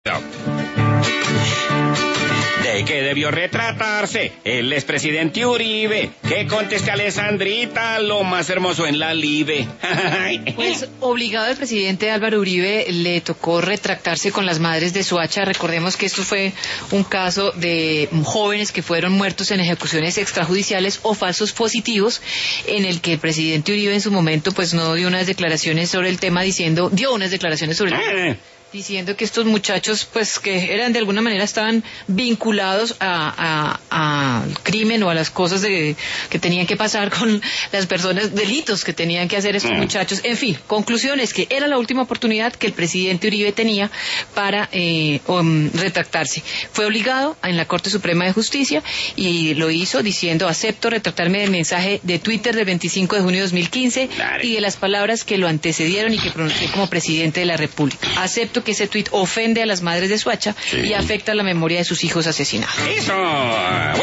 ¿De qué debió retratarse el expresidente Uribe? Que conteste a Alessandrita, lo más hermoso en la live. Pues obligado el presidente Álvaro Uribe le tocó retractarse con las madres de Soacha. Recordemos que esto fue un caso de jóvenes que fueron muertos en ejecuciones extrajudiciales o falsos positivos, en el que el presidente Uribe en su momento pues no dio unas declaraciones sobre el tema, diciendo que estos muchachos pues que eran de alguna manera estaban vinculados al crimen o a las cosas que tenían que pasar con las personas, delitos que tenían que hacer estos muchachos. En fin, conclusión es que era la última oportunidad que el presidente Uribe tenía para retractarse. Fue obligado en la Corte Suprema de Justicia y lo hizo diciendo: acepto retractarme del mensaje de Twitter del 25 de junio de 2015 y de las palabras que lo antecedieron y que pronuncié como presidente de la República. Acepto que ese tuit ofende a las madres de Soacha y afecta la memoria de sus hijos asesinados. ¡Eso!